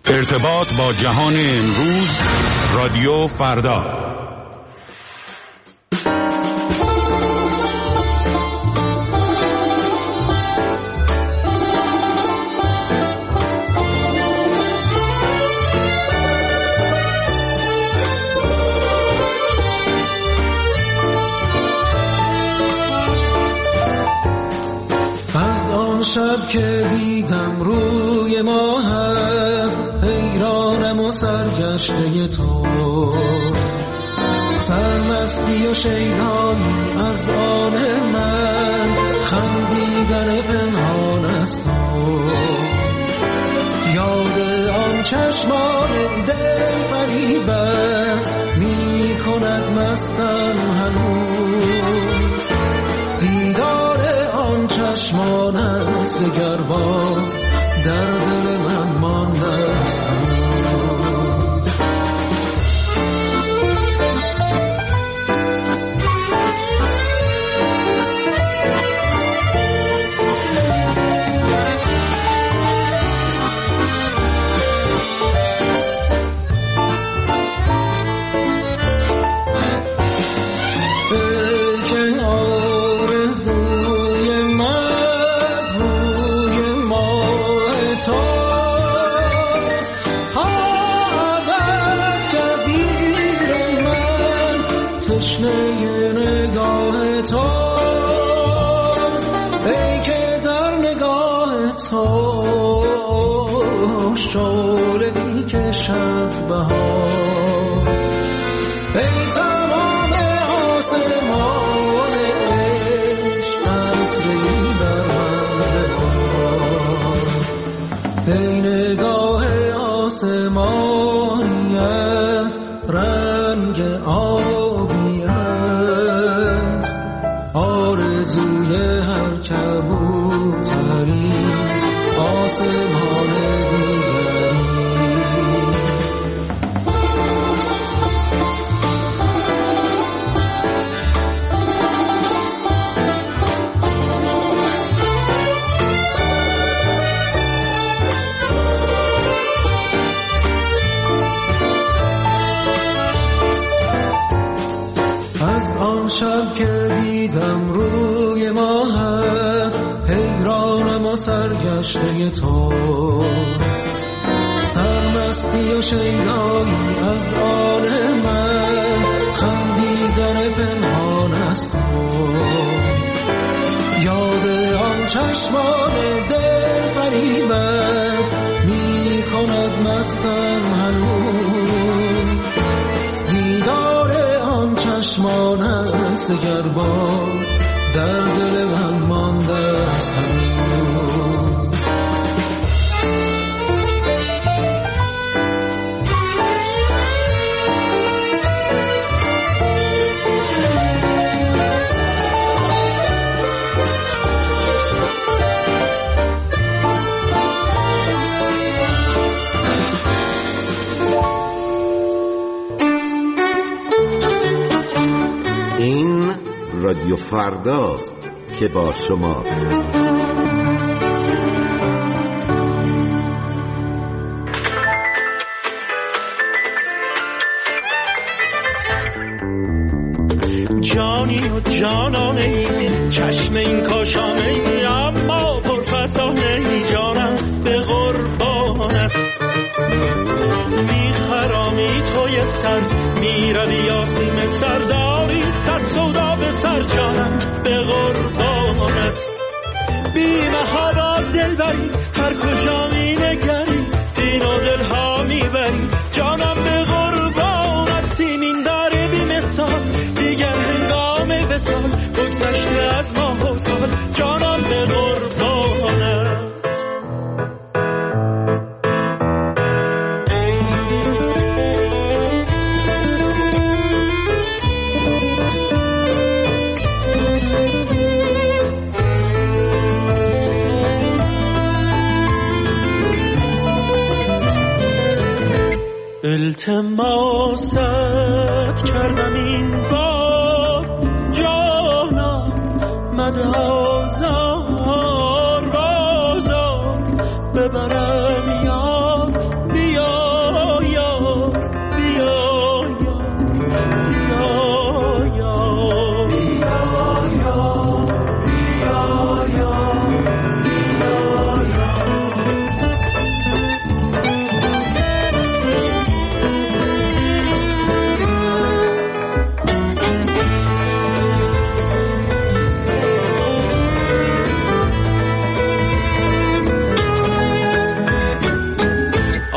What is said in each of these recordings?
ارتباط با جهان امروز، رادیو فردا. شب که دیدم روی ماهت، حیرانم و سرگشته تو، سرمستی و شیدایی از آن من، خندیدن پنهان از تو، یاد آن چشمان دل فریبت می کند مستم هنوز، دیدار آن چشمانت دگر بار در دل من مانده است. نگاه توست ای که در نگاه تو شعله می کشد بهار، ای تمام آسمان عشق قطره‌ای بر من ببار، ای نگاه آسمانیت رنگ آبیت، آرزوی هر کبوتریت آسمان دیگری. از آن شب که دیدم روی ماهت، حیرانم و سرگشته تو، سرمستی و شیدایی از آن من، خندیدن پنهان از تو، یاد آن چشمان دل فریبت می کند مستم هنوز، دیدار آن چشمانت دگر بار در دل من مانده است هنوز. این رادیو فرداست که با شماست. جانی و جانانه ای، چشم این کاشانه ای، اما پرفسانه ای جانم به قربانت، بیخرامی توی سر میروی آسیم سرداری، صد سودا به سر جانم به قربانت، بی‌محابا دل بری هر کجا می نگری، دین و دل ها می بری جانم به قربانت، سیمین داره بی مثال دیگر هنگام وصال، بگذشته از ماه و سال جانم به قربانت. التماست کردم این بار جانم مدازار بازار، ببرم یار بیا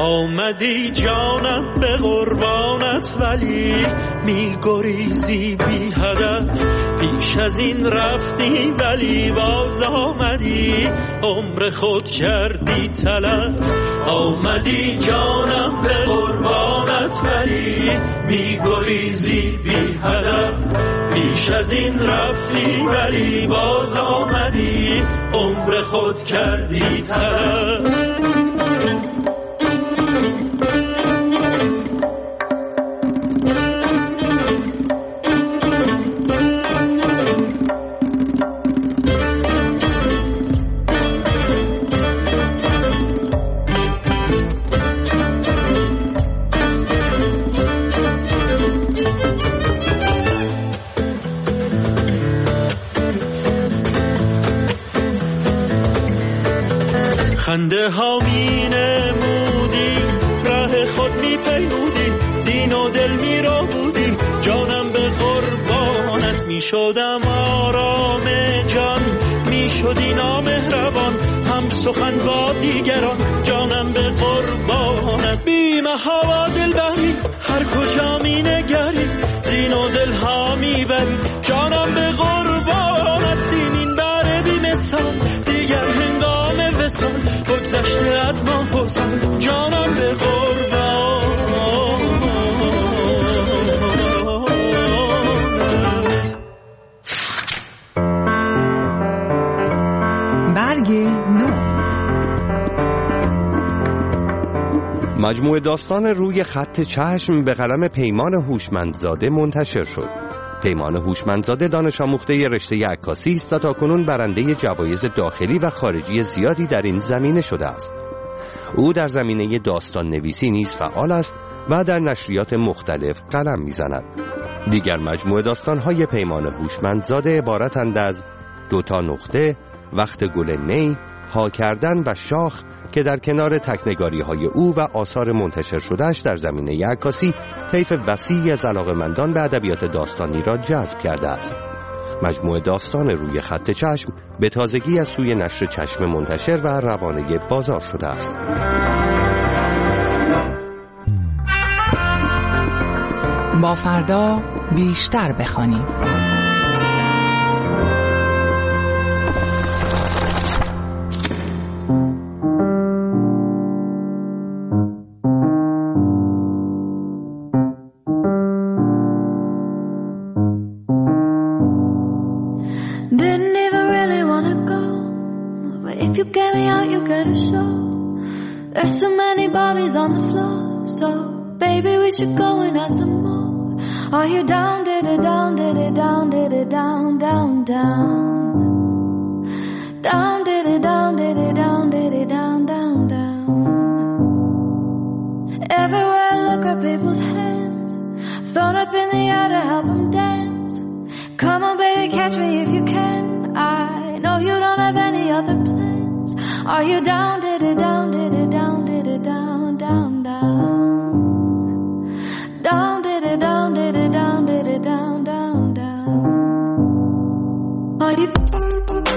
آمدی جانم به قربانت ولی میگریزی بی هدف، پیش از این رفتی ولی باز آمدی عمر خود کردی تلف. آمدی جانم به قربانت ولی میگریزی بی هدف، پیش از این رفتی ولی باز آمدی عمر خود کردی تلف. خنده ها می نمودی، ره خود می پیمودی، دین و دل می رو بودی، جانم به قربانت می شدم آرام جان، می شدی نامهربان هم سخن با دیگران، جانم به قربانت. بی محابا دل بری هر کجا می نگری، دین و دل ها می بری، جانم به قربانت. سیمین بره بی مثال دیگر هنگام وصال، بگذشته از ما حسن جانم به قربان. برگ نو. مجموعه داستان روی خط چشم به قلم پیمان هوشمندزاده منتشر شد. پیمان هوشمندزاده دانش آموخته رشته عکاسی است و تاکنون برنده جوایز داخلی و خارجی زیادی در این زمینه شده است. او در زمینه داستان نویسی نیز فعال است و در نشریات مختلف قلم می‌زند. دیگر مجموعه داستان‌های پیمان هوشمندزاده عبارتند از 2 نقطه، وقت گل نی، ها کردن و شاخ که در کنار تکنگاری‌های او و آثار منتشر شدهش در زمینه عکاسی طیف وسیعی از علاقه‌مندان به ادبیات داستانی را جذب کرده است. مجموعه داستان روی خط چشم به تازگی از سوی نشر چشم منتشر و روانه بازار شده است. با فردا بیشتر بخوانیم. Are you down, did it, down, did it, down, did it, down, down, down? Down, did it, down, did it, down, did it, down, down, down. Everywhere I look at people's hands, thrown up in the air to help them dance. Come on baby, catch me if you can, I know you don't have any other plans. Are you down, did it, down, did it, down, did it, down, down, down? Down, did it, down, did it, down, did it, down, down, down. Are you down,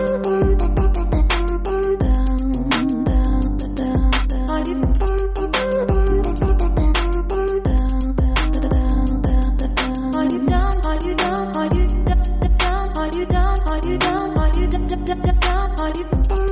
down, down, down? Are you down, are you down, are you down, are you down, are you down, are you down, are you down, are you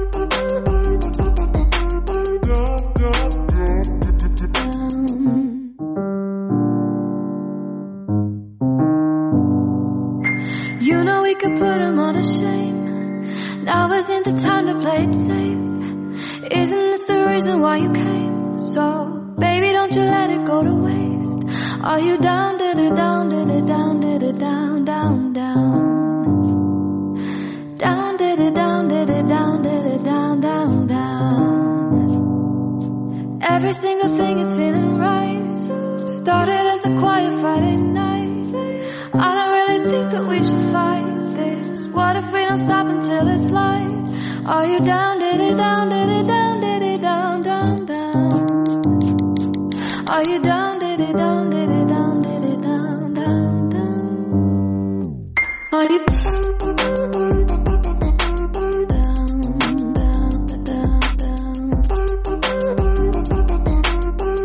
put him all to shame. Now isn't the time to play it safe. Isn't this the reason why you came? So, baby, don't you let it go to waste. Are you down, did it, down, did it, down, did it, down, down, down? Down, did it, down, did it, down, did it, down, down, down. Every single thing is feeling right. Started as a quiet Friday night. I don't really think that we should fight this. What if we don't stop until it's light? Are you down, did it, down, did it, down, did it, down, down, down? Are you down, did it, down, did it, down, did it, down, down, down? Are you down, down, down, down?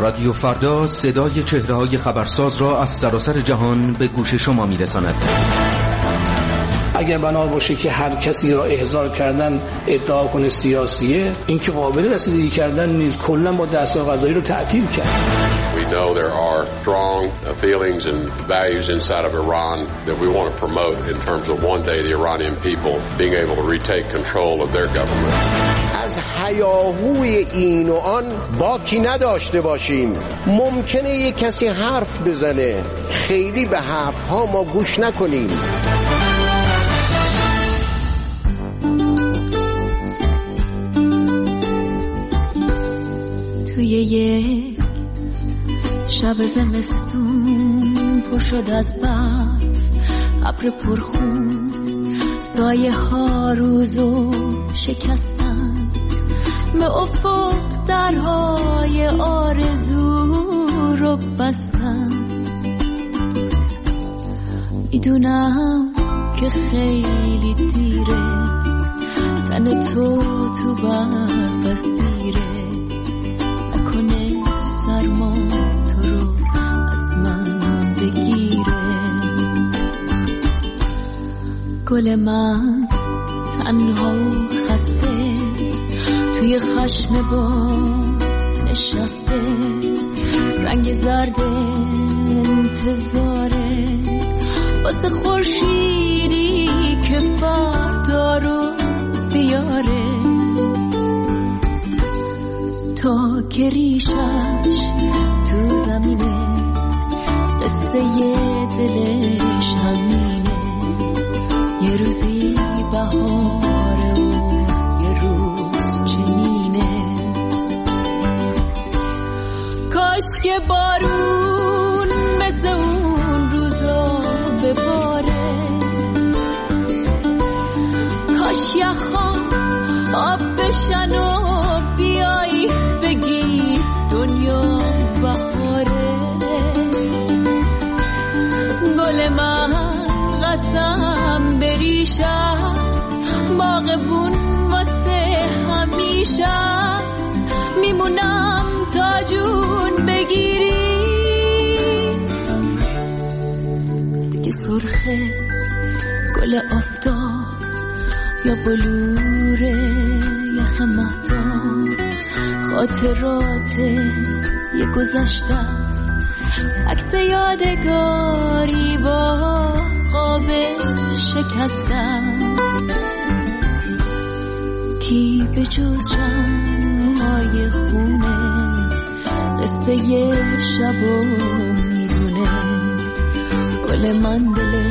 رادیو فردا صدای چهره‌های خبرساز را از سراسر جهان به گوش شما می‌رساند. اگر بنا باشه که هر کسی را احضار کردن ادعا کنه سیاسیه، این که قابل رسیدگی کردن نیست، کلا با دستگاه قضایی رو تعطیل کرد. We know there are strong feelings and values inside of Iran that we want to promote in terms of one day the Iranian people being able to retake control of their government. از هیاهوی این و آن باکی نداشته باشیم. ممکنه یک کسی حرف بزنه، خیلی به حرفها ما گوش نکنیم. توی یک شب زمستون پر شد از برف، ابر پرخون، سایه ها روزو شکستن، به افق درهای آرزو رو بستن. میدونم که خیلی دیره، تن تو برف اسیره، نکنه سرما تو رو از من بگیره. گل من تنها و خسته توی خشم باد نشسته، رنگ زرد انتظاره واسه خورشیدی که فردا رو بیاره. تا که ریشش تو زمینه، قصه دلش همینه، یه روزی بهاره و یه روز چنینه. کاش که بارون مثل اون روزا بباره، کاش یخام آب بشن و بیایی بگی دنیا بهاره. گل من قسم بریشم، باغبون واسه همیشه، میمونم تا جون بگیری. دیگه سرخه گل آفتاب یا بلور یخ مهتاب، خاطرات یه گذشته است، عکس یادگاری با قاب شکسته است. کی به جز شمعهای خونه قصه شب و میدونه. گل من دل